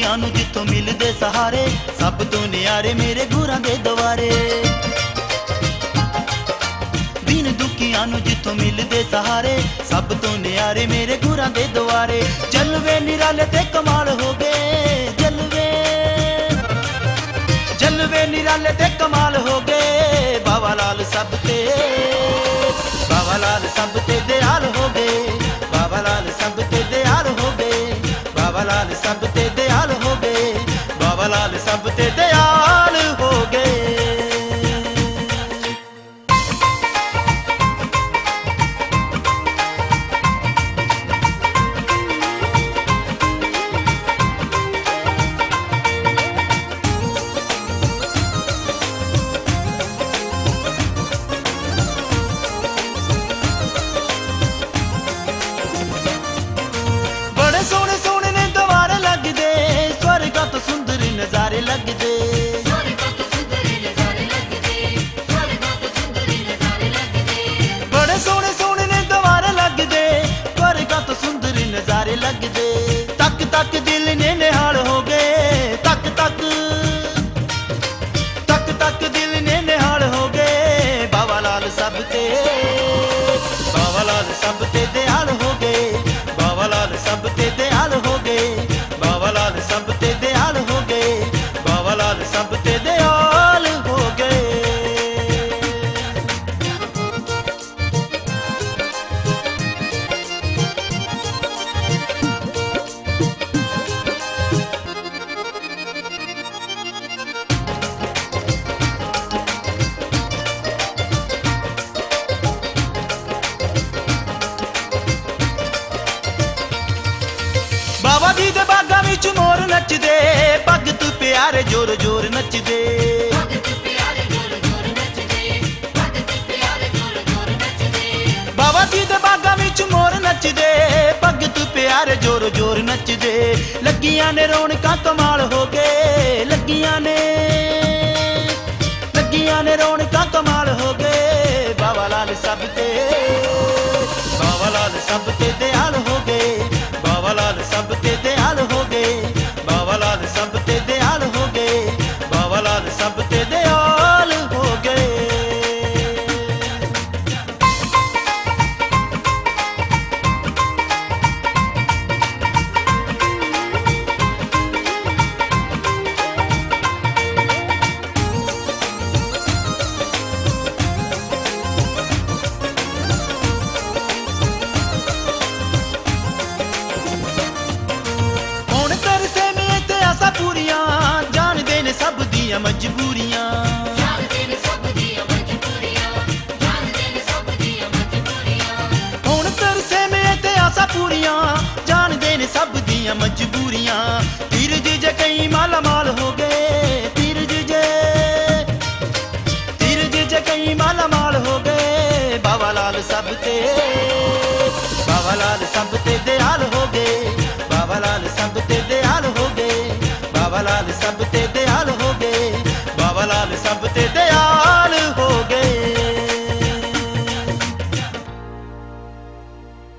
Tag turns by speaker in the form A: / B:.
A: ਦੁਖੀਆਂ ਨੂੰ ਜਿੱਥੋਂ ਮਿਲਦੇ ਸਹਾਰੇ, ਸਭ ਤੋਂ ਨਿਆਰੇ ਮੇਰੇ ਗੁਰਾਂ ਦੇ ਦੁਆਰੇ। ਦੀਨ ਦੁਖੀਆਂ ਨੂੰ ਜਿੱਥੋਂ ਮਿਲਦੇ ਸਹਾਰੇ, ਸਭ ਤੋਂ ਨਿਆਰੇ ਮੇਰੇ ਗੁਰਾਂ ਦੇ ਦੁਆਰੇ। ਜਲਵੇ ਨਿਰਾਲੇ ਤੇ ਕਮਾਲ ਹੋ ਗਏ, ਜਲਵੇ ਨਿਰਾਲੇ ਤੇ ਕਮਾਲ ਹੋ ਗਏ। ਬਾਬਾ ਲਾਲ ਸਭ ਤੇ, ਬਾਬਾ ਲਾਲ ਸਭ ਤੇ ਦਿਆਲ ਹੋ ਗਏ। ਬਾਬਾ ਲਾਲ ਸਭ ਤੇ ਦਿਆਲ ਹੋ ਗਏ। ਬਾਬਾ ਲਾਲ ਸਭ ਤੇ ਦਿਆਲ ਹੋ ਗਏ। ਬਾਬਾ ਲਾਲ ਸਭ ਤੇ ਦਿਆਲ ਹੋ ਗਏ। ਸੋਹਣੇ ਸੋਹਣੇ ਨੇ ਦੁਆਰੇ ਲੱਗਦੇ, ਸਵਰਗਾਂ ਤੋਂ ਸੁੰਦਰ ਨਜ਼ਾਰੇ ਲੱਗਦੇ। ਬੜੇ ਸੋਹਣੇ ਸੋਹਣੇ ਨੇ ਦੁਆਰੇ ਲੱਗਦੇ, ਸਵਰਗਾਂ ਤੋਂ ਸੁੰਦਰ ਨਜ਼ਾਰੇ ਲੱਗਦੇ। ਤੱਕ ਤੱਕ ਦਿਲ ਨੇ ਨਿਹਾਲ ਹੋ ਗਏ, ਤੱਕ ਤੱਕ ਤੱਕ ਤੱਕ ਦਿਲ ਨੇ ਨਿਹਾਲ ਹੋ ਗਏ। ਬਾਬਾ ਲਾਲ ਸਭ ਤੇ, ਬਾਬਾ ਲਾਲ ਸਭ ਤੇ ਦਿਆਲ ਹੋ ਗਏ। ਬਾਬਾ ਲਾਲ ਸਭ ਤੇ ਦਿਆਲ ਹੋ ਗਏ। ਬਾਬਾ ਲਾਲ ਸਭ ਤੇ ਦਿਆਲ ਹੋ ਗਏ। ਬਾਬਾ ਲਾਲ ਸਭ ਤੇ ਦਿਆਲ ਹੋ ਗਏ। ਬਾਬਾ ਜੀ ਦੇ ਬਾਗਾਂ ਵਿੱਚ ਮੋਰ ਨੱਚਦੇ, ਭਗਤ ਪਿਆਰੇ ਜੋਰ ਜੋਰ ਨੱਚਦੇ। ਬਾਬਾ ਜੀ ਦੇ ਬਾਗਾਂ ਵਿੱਚ ਮੋਰ ਨੱਚਦੇ, ਭਗਤ ਪਿਆਰੇ ਜੋਰ ਜੋਰ ਨੱਚਦੇ। ਲੱਗੀਆਂ ਨੇ ਰੌਣਕਾਂ ਕਮਾਲ ਹੋ ਗਏ, ਲੱਗੀਆਂ ਨੇ ਰੌਣਕਾਂ ਕਮਾਲ ਹੋ ਗਏ। ਬਾਬਾ ਲਾਲ ਸਭ ਤੇ, ਬਾਬਾ ਲਾਲ ਸਭ ਤੇ ਦਿਆਲ ਹੋ ਗਏ। ਬਾਬਾ ਲਾਲ ਸਭ ਤੇ ਦਿਆਲ ਹੋ ਗਏ। ਬਾਬਾ ਲਾਲ ਸਭ ਤੇ ਦਿਆਲ ਹੋ ਗਏ। ਬਾਬਾ ਲਾਲ ਸਭ ਤੇ ਦਿਆਲ ਹੋ ਗਏ। ਪੂਰੀਆਂ ਜਾਣਦੇ ਨੇ ਸਭ ਦੀਆਂ ਮਜਬੂਰੀਆਂ, ਹੁਣ ਤਰਸੇ ਮੇ ਤੇ ਆਸਾਂ ਪੂਰੀਆਂ ਜਾਣਦੇ ਨੇ ਸਭ ਦੀਆਂ ਮਜਬੂਰੀਆਂ। ਧੀਰਜ ਜੇ ਕਈ ਮਾਲਾ ਮਾਲ ਹੋ ਗਏ, ਧੀਰਜ ਜੇ ਕਈ ਮਾਲਾ ਮਾਲ ਹੋ ਗਏ। ਬਾਬਾ ਲਾਲ ਸਭ ਤੇ, ਬਾਬਾ ਲਾਲ ਸਭ ਤੇ